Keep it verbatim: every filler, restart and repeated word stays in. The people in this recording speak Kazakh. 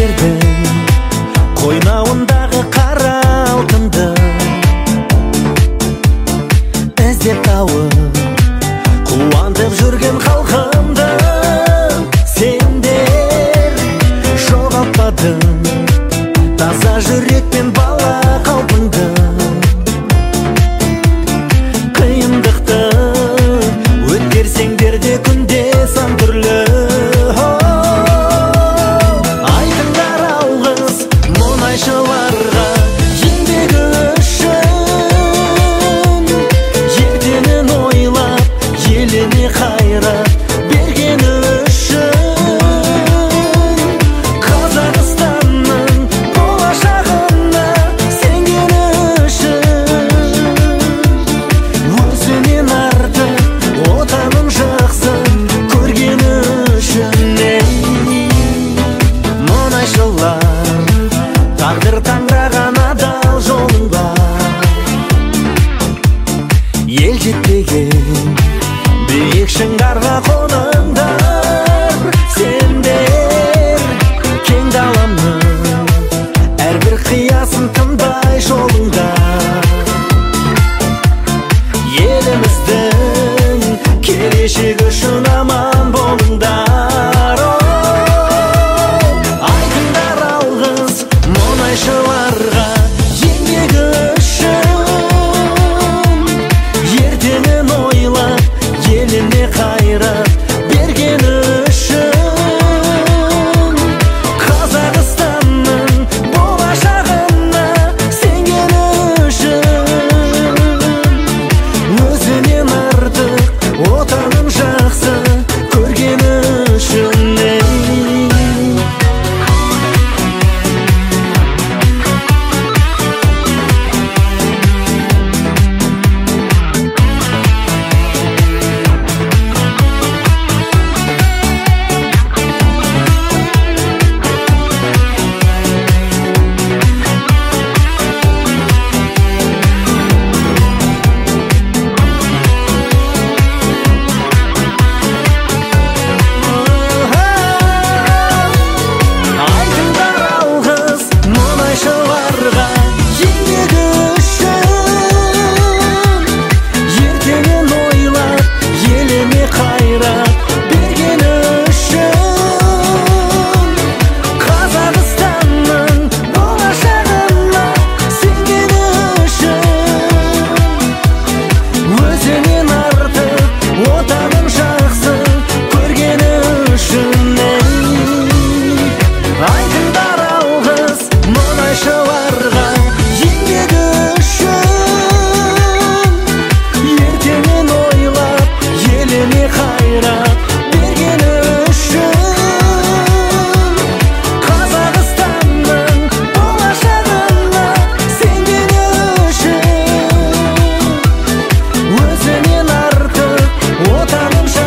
жігіттердің қойнауындағы қара алтынды іздеп тауып қуантып жүрген халқымды сендер жоғалтпадың таза жүрекпен бала қалпыңды. Қиындықты өткерсеңдер де күнде сан түрлі айтыңдар алғыс мұнайшыларға еңбегі үшін, ертеңін ойлап еліне қайрат бергені үшін, Қазақстанның болашағына сенгені үшін, өзінен артық отанын жақсы көргені үшін. Мұнайшылар тағдыр таңдаған адал жолыңда ел жетпеген биік шыңдарға қоныңдар. Сендер кең даламның әрбір қиясын тынбай жолыңда еліміздің келешегі үшін аман болыңдар. Айтыңдар алғыс мұнайшыларға еңбегі үшін, ертеңін ойлап еліне қайрат бергені үшін, Қазақстанның болашағына сенгені үшін, өзінен артық отанын жақсы көргені үшін. Айтыңдар алғыс мұнайшыларға еңбегі үшін, ертеңін ойлап еліне қайрат бергені үшін, Қазақстанның болашағына сенгені үшін, өзінен артық отанын жақсы көргені үшін. Айтыңдар алғыс мұнайшыларға еңбегі үшін, ертеңін ойлап еліне қайрат бергені үшін, Қазақстанның болашағына сенгені үшін, өзінен артық отанын